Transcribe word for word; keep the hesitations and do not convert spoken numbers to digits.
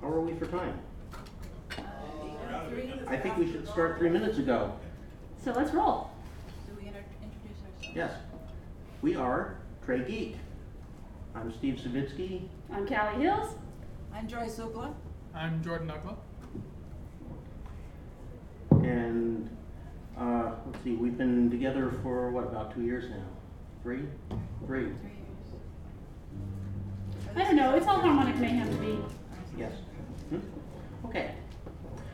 How are we for time? Uh, three. I think we should start three minutes ago. So let's roll. Do we inter- introduce ourselves? Yes. We are Trey Geek. I'm Steve Savitsky. I'm Callie Hills. I'm Joyce Ugla. I'm Jordan Ugla. And uh, let's see, we've been together for what, about two years now? Three? Three. Three years. I don't know, it's all harmonic mayhem to me. Yes. Hmm? Okay.